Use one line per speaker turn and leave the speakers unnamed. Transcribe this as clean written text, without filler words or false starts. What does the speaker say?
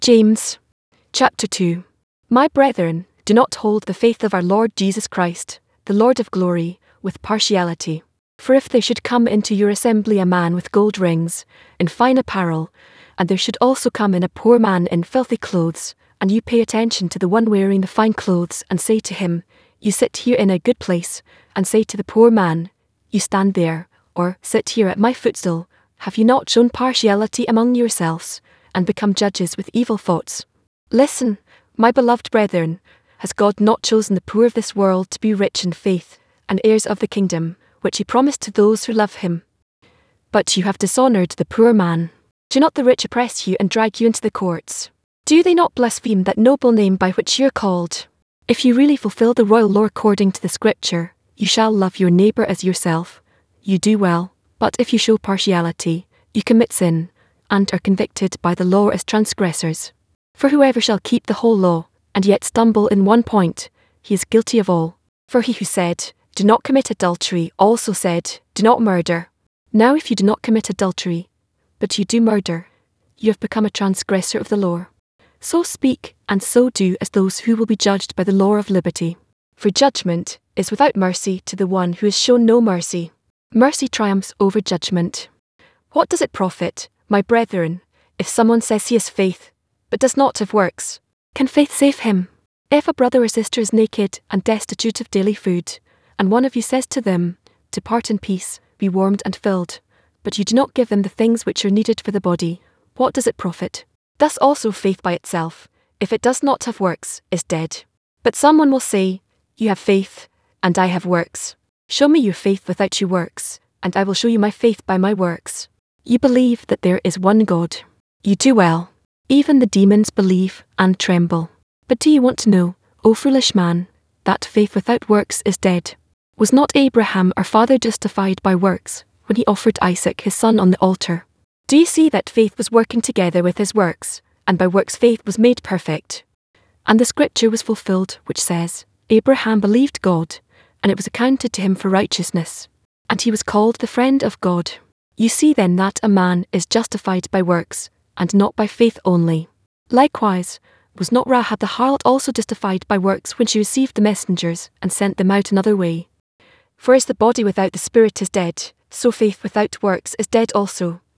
James chapter 2. My brethren, do not hold the faith of our Lord Jesus Christ, the Lord of glory, with partiality. For if there should come into your assembly a man with gold rings, in fine apparel, and there should also come in a poor man in filthy clothes, and you pay attention to the one wearing the fine clothes, and say to him, You sit here in a good place, and say to the poor man, You stand there, or sit here at my footstool, have you not shown partiality among yourselves, and become judges with evil thoughts? Listen, my beloved brethren, has God not chosen the poor of this world to be rich in faith, and heirs of the kingdom, which he promised to those who love him? But you have dishonored the poor man. Do not the rich oppress you and drag you into the courts? Do they not blaspheme that noble name by which you are called? If you really fulfill the royal law according to the scripture, you shall love your neighbor as yourself, you do well. But if you show partiality, you commit sin, and are convicted by the law as transgressors. For whoever shall keep the whole law, and yet stumble in one point, he is guilty of all. For he who said, Do not commit adultery, also said, Do not murder. Now if you do not commit adultery, but you do murder, you have become a transgressor of the law. So speak, and so do as those who will be judged by the law of liberty. For judgment is without mercy to the one who has shown no mercy. Mercy triumphs over judgment. What does it profit, my brethren, if someone says he has faith, but does not have works? Can faith save him? If a brother or sister is naked and destitute of daily food, and one of you says to them, Depart in peace, be warmed and filled, but you do not give them the things which are needed for the body, what does it profit? Thus also faith by itself, if it does not have works, is dead. But someone will say, You have faith, and I have works. Show me your faith without your works, and I will show you my faith by my works. You believe that there is one God. You do well. Even the demons believe and tremble. But do you want to know, O foolish man, that faith without works is dead? Was not Abraham our father justified by works, when he offered Isaac his son on the altar? Do you see that faith was working together with his works, and by works faith was made perfect? And the scripture was fulfilled, which says, Abraham believed God, and it was accounted to him for righteousness, and he was called the friend of God. You see then that a man is justified by works, and not by faith only. Likewise, was not Rahab the harlot also justified by works when she received the messengers, and sent them out another way? For as the body without the spirit is dead, so faith without works is dead also.